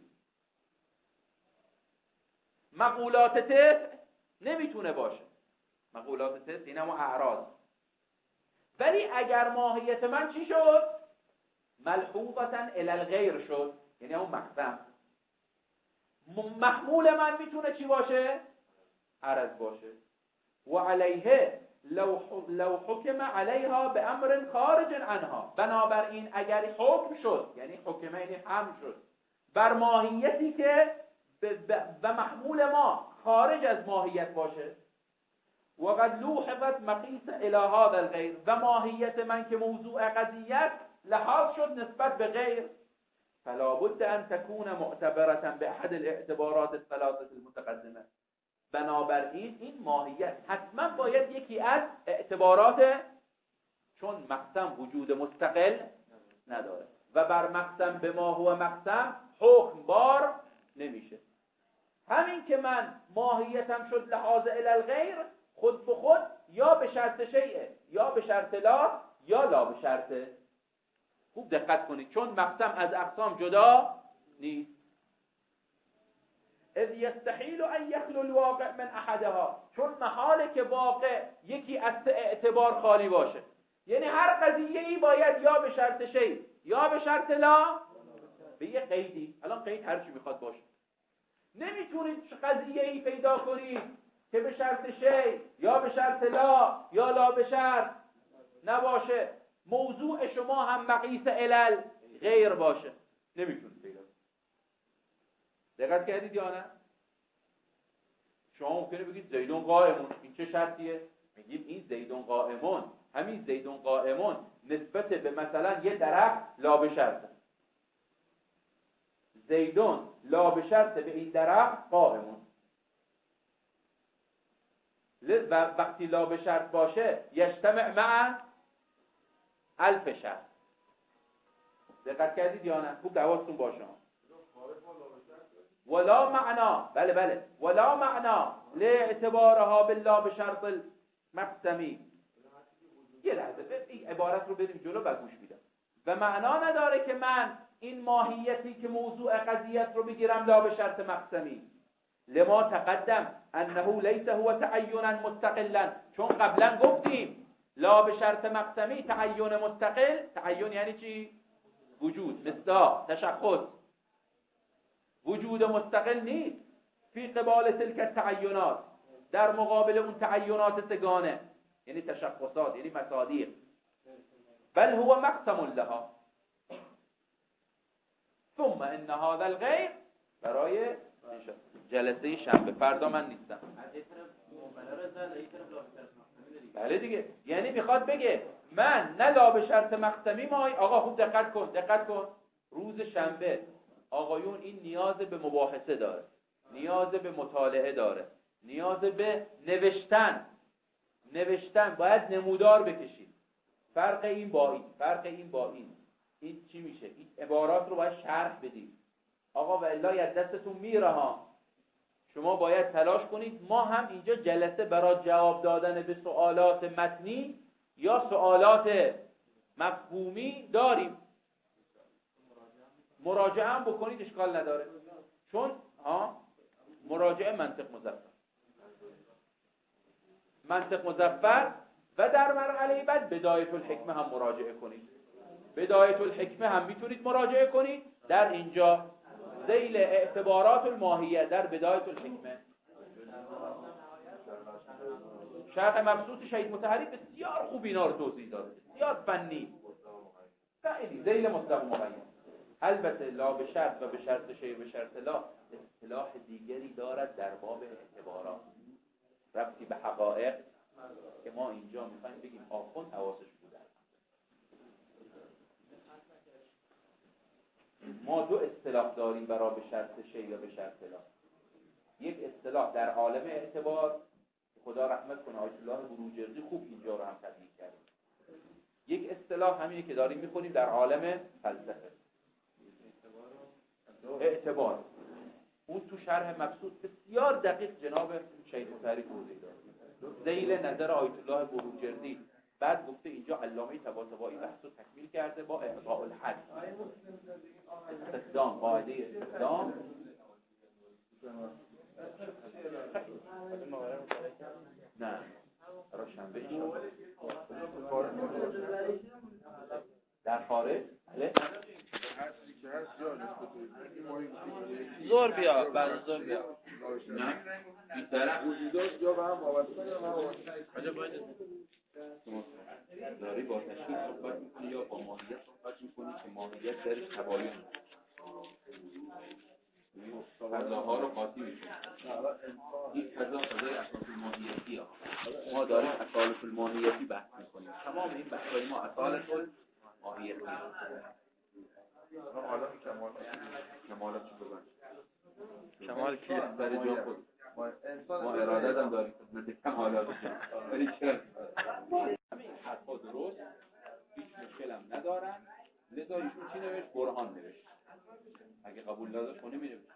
[SPEAKER 1] مقولات تسع نمیتونه باشه، مقولات تسع این همون اعراض. ولی اگر ماهیت من چی شد؟ ملحوظتا الی الغیر شد، یعنی همون مقسم، محمول من میتونه چی باشه؟ عرض باشه. و علیه لو لو حکم علیها به امر خارج عنها. بنابراین اگر حکم شد، یعنی حکم یعنی حمل شد بر ماهیتی که و محمول ما خارج از ماهیت باشه، و قد لوحظت مقیس الی هذا الغیر، و ماهیت من که موضوع قضیت لحاظ شد نسبت به غیر، فلا بد ان تكون معتبرة باحد الاعتبارات الثلاثه المتقدمه. بنابراین این ماهیت حتما باید یکی از اعتبارات، چون مقسم وجود مستقل نداره و بر مقسم به ما هو مقسم حکم بار نمیشه. همین که من ماهیتم شد لحاظ الی الغیر، خود به خود یا به شرط شیء یا به شرط لا یا لا به شرط. خوب دقت کنید، چون مقسم از اقسام جدا نیست. اذ یستحیل ان یخلو الواقع من احدها، چون محاله که واقع یکی از اعتبار خالی باشه. یعنی هر قضیه ای باید یا به شرط شی یا به شرط لا به یه قیدی. الان قید هر چی میخواد باشه. نمیتونید قضیه ای پیدا کنید که به شرط شی یا به شرط لا یا لا به شرط نباشه، موضوع شما هم مقیس علل غیر باشه. نمیتونید پیدا کنید. دقت کردید یا نه؟ شما ممکنه بگید زیدون قائمون، این چه شرطیه؟ میگیم این زیدون قائمون، همین زیدون قائمون نسبت به مثلا یه درخت لا به شرطه. زیدون لا به شرط به این درخت قائمون. و وقتی لا به شرط باشه یجتمع مع الف شرط. دقت کردید یا نه؟ خوب حواستون باشه. ولا معنا، بله بله، ولا معنا لاعتبارها بالله به شرط المقسمی. یه لحظه این عبارت رو بریم جلو و گوش میدم. و معنا نداره که من این ماهیتی که موضوع قضیت رو بگیرم لا به شرط مقسمی. لما تقدم انه لیس هو تعینا مستقلا، چون قبلا گفتیم لا به شرط مقسمی تعین مستقل. تعین یعنی چی؟ وجود، مصداق، تشخص. وجود مستقل نیست. فی قبال تلک التعینات، در مقابل اون تعینات سگانه، یعنی تشخصات، یعنی مصادیق. بل هو مقسم لها. ثم ان هذا الغیر، برای جلسه شنبه، فردا من نیستم. بله دیگه، یعنی میخواد بگه من نه لا به شرط مقسمی مای. آقا خوب دقت کن، دقت کن. روز شنبه آقایون این نیاز به مباحثه داره، نیاز به مطالعه داره، نیاز به نوشتن. نوشتن باید نمودار بکشید. فرق این با این، فرق این با این، این چی میشه؟ این عبارات رو باید شرح بدید. آقا و الا از دستتون میره ها. شما باید تلاش کنید. ما هم اینجا جلسه برای جواب دادن به سوالات متنی یا سوالات مفهومی داریم. مراجعه هم بکنید، اشکال نداره. چون ها مراجعه منطق مظفر، منطق مظفر و در مرحله بعد بدایت الحکمه هم مراجعه کنید. بدایت الحکمه هم میتونید مراجعه کنید. در اینجا ذیل اعتبارات الماهیه در بدایت الحکمه شرح مبسوط شهید مطهری بسیار خوب اینا رو توضیح داده، بسیار فنی، خیلی ذیل مطلق مبین. البته لا به شرط و به شرط شی به شرط لا اصطلاح دیگری دارد در باب اعتبارات، ربطی به حقایق که ما اینجا میخوایم بگیم آخوند حواسش بوده. ما دو اصطلاح داریم برای به شرط شی یا به شرط لا. یک اصطلاح در عالم اعتبار، خدا رحمت کنه آیت الله بروجردی خوب اینجا رو هم تدوین کرده. یک اصطلاح همینه که داریم میخونیم در عالم فلسفه، اعتبار. اون تو شرح مبسوط بسیار دقیق جناب شهید مطهری توضیح داد. ذیل نظر آیت الله بروجردی. بعد گفته اینجا علامه طباطبایی بحث رو تکمیل کرده با اعطاء الحد، استخدام، قاعده استخدام. نه برای شنبه در خارج زور بیا، بعد زور بیا. نه بیشتر وجودات یا به هم وابسته یا داری با تشکیل صحبت میکنی یا با ماهیت صحبت میکنی که ماهیت درش تباین فضاها رو قاطی میکنی. این فضا فضای اساس الماهیتی ها. ما داریم اصالت الماهیتی بحث میکنیم. تمام این بحثای ما اصالت الماهیتی ها. حالا کمال کمالات چی بگن؟ کمال کیه؟ برای جا خود ما اراده هم داریم خدمت کمالات جان. ولی چرا؟ همین حرفا درست، هیچ مشکل هم ندارن. لذا ایشون چی نوشت؟ برهان نوشت. اگه قبول نداشت خونی می نوشت.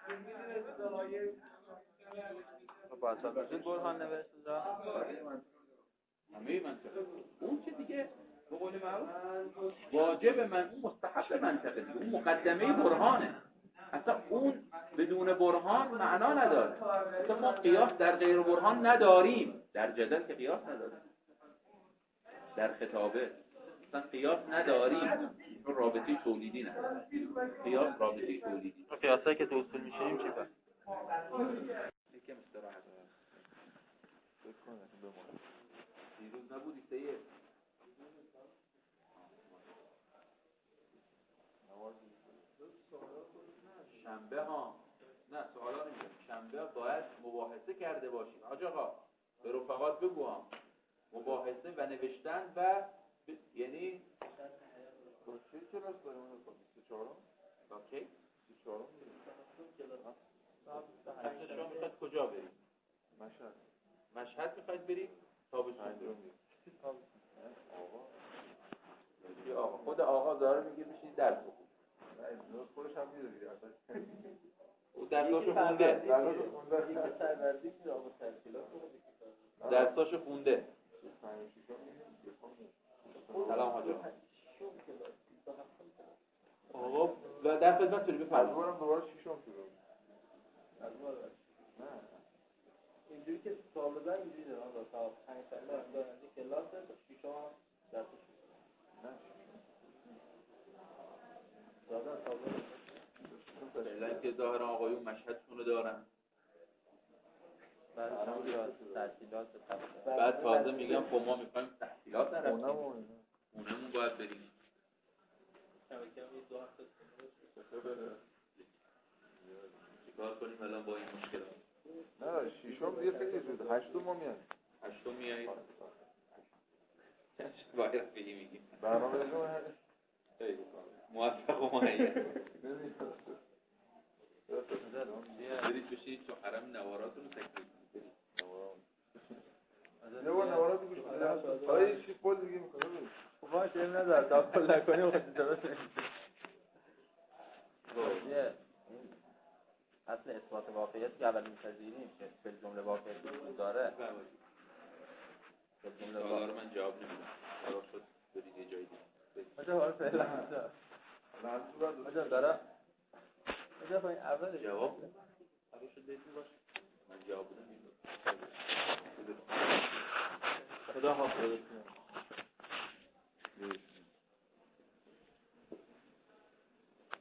[SPEAKER 1] با اصلا برهان نوشت. همه منطقه. اون چه دیگه به قول معروف واجب من اون مستحب منطقه دیگه، اون مقدمه برهانه. اصلا اون بدون برهان معنا نداره. اصلا ما قیاس در غیر برهان نداریم، در جدل که قیاس نداریم، در خطابه اصلا قیاس نداریم، چون رابطه تولیدی نداره. قیاس رابطه تولیدی.
[SPEAKER 3] قیاسایی که تو اصول میشیم چی بس؟
[SPEAKER 1] یکم استراحت فکر کنم بمونه. دیروز نبودی سیه شنبه ها نه سوالا نمیدونم. شنبه باید مباحثه کرده باشیم. حاج آقا به رفقات بگو هم مباحثه و نوشتن و ب... یعنی چه کلاس داریم اون بیست و چهار اوکی بیست و چهار هشت شما میخواید کجا بریم؟ مشهد. مشهد میخواید بریم؟ تابستون بریم. آقا آقا خود آقا داره میگه بشین درس بخون. نه خودش هم میره دیگه اصلا. او درساشو خونده. درساشو خونده. یکی سروردی که آقا تحصیلات رو درساشو خونده. سلام حاج آقا. آقا و در خدمتتون بفرمایید. از بارم دوباره ششم شروع. از بار نه. اینجوری که سال بعد اینجوری داره آقا تا پنج سال دارن کلاس ششم درسش. نه. دادن سال فعلا که ظاهر آقایون مشهدشون رو دارن.
[SPEAKER 3] بعد شما تحصیلات
[SPEAKER 1] بعد تازه میگم خب ما میخوایم تحصیلات نرفتیم. اونمون باید بریم. چیکار کنیم الان با این مشکلات؟ نه ششم دیگه خیلی زود. هشتم ما میایم. هشتم میایید. باید بگی میگیم. برنامه شما خیلی موفق و مهیا. برید بشید تو حرم نواراتون رو تکلیف کنید. یه بار نوارات گوش کنید. آره چی قول دیگه میکنه.
[SPEAKER 3] خب باشه این نداره تا قول نکنیم خود درست نمیشه. یه اصل اثبات واقعیت که اول می‌پذیریم که فی الجمله واقعیت وجود داره. فی الجمله
[SPEAKER 1] سوالا رو من جواب نمیدم. قرار شد برید یه جای دیگه.
[SPEAKER 3] آجا حالا فعلا آجا. آجا داره. آجا با این اول
[SPEAKER 1] جواب قرار شد بهتون باشه. من جواب نمیدم. خدا حافظ.